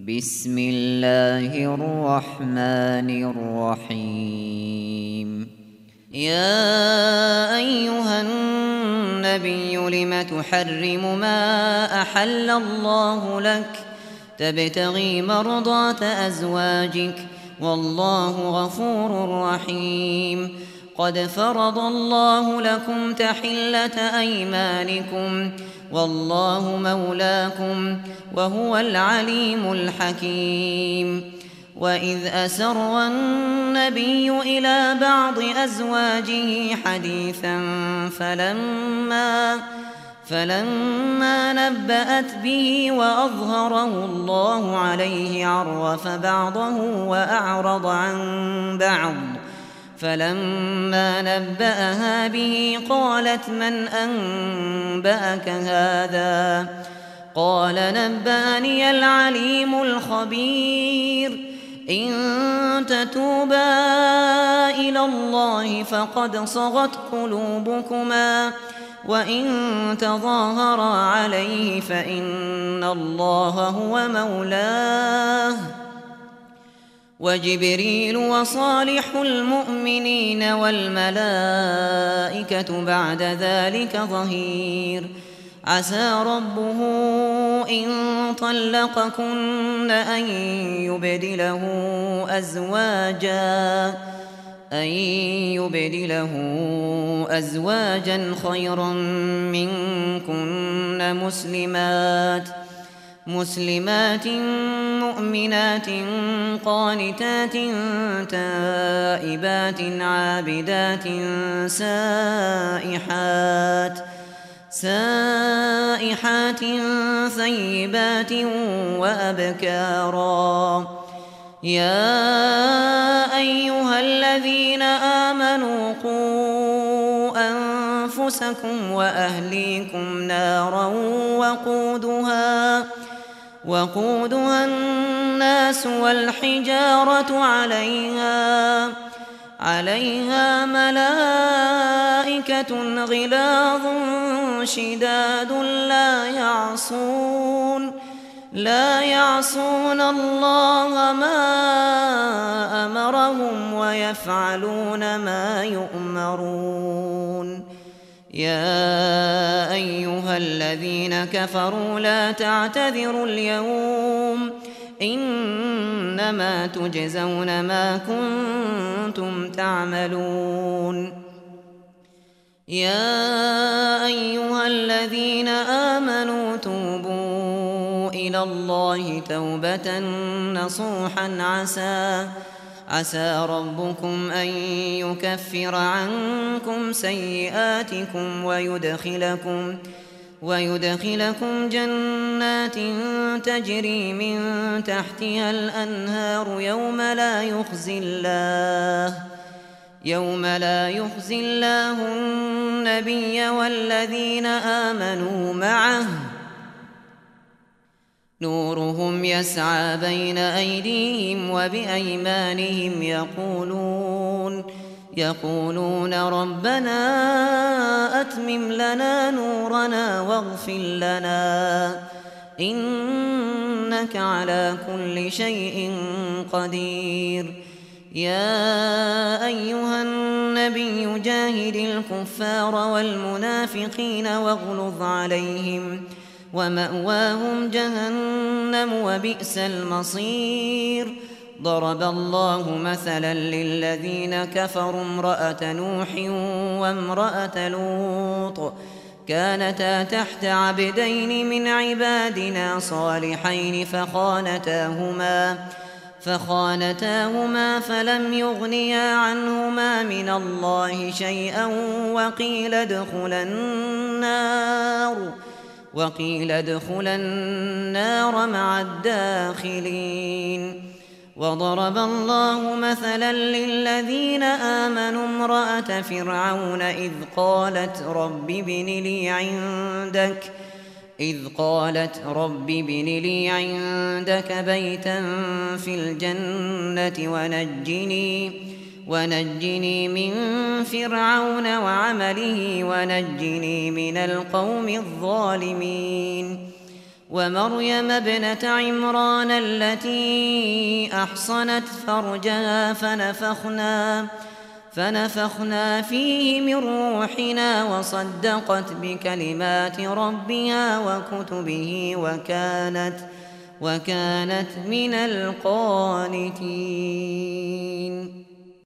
بسم الله الرحمن الرحيم. يا أيها النبي لم تحرم ما أحل الله لك تبتغي مرضات أزواجك والله غفور رحيم. قد فرض الله لكم تحلة أيمانكم والله مولاكم وهو العليم الحكيم. وإذ أسر النبي إلى بعض أزواجه حديثا فلما نبأت به وأظهره الله عليه عرف بعضه وأعرض عن بعض. فلما نبأها به قالت من أنبأك هذا؟ قال نبأني العليم الخبير. إن تتوبا إلى الله فقد صغت قلوبكما وإن تظاهرا عليه فإن الله هو مولاه وجبريل وصالح المؤمنين والملائكة بعد ذلك ظهير. عسى ربه إن طلقكن أن يبدله أزواجا خيرا منكن مسلمات مؤمنات قانتات تائبات عابدات سائحات ثيبات وأبكارا. يا أيها الذين آمنوا قوا أنفسكم وأهليكم نارا وقودها الناس والحجارة عليها ملائكة غلاظ شداد لا يعصون الله ما أمرهم ويفعلون ما يؤمرون. يا أيها الذين كفروا لا تعتذروا اليوم إنما تجزون ما كنتم تعملون. يا أيها الذين آمنوا توبوا إلى الله توبة نصوحا عسى ربكم أن يكفر عنكم سيئاتكم ويدخلكم جنات تجري من تحتها الأنهار يوم لا يخزي الله النبي والذين آمنوا معه نورهم يسعى بين أيديهم وبأيمانهم يقولون ربنا أتمم لنا نورنا واغفر لنا إنك على كل شيء قدير. يا أيها النبي جاهد الكفار والمنافقين واغلظ عليهم ومأواهم جهنم وبئس المصير. ضرب الله مثلا للذين كفروا امرأة نوح وامرأة لوط كانتا تحت عبدين من عبادنا صالحين فخانتاهما فلم يغنيا عنهما من الله شيئا وقيل ادخلا النار مع الداخلين. وضرب الله مثلا للذين آمنوا امرأة فرعون إذ قالت رب ابن لي عندك بيتا في الجنة ونجني من فرعون وعمله ونجني من القوم الظالمين. ومريم ابنة عمران التي أحصنت فرجها فنفخنا فيه من روحنا وصدقت بكلمات ربها وكتبه وكانت من القانتين.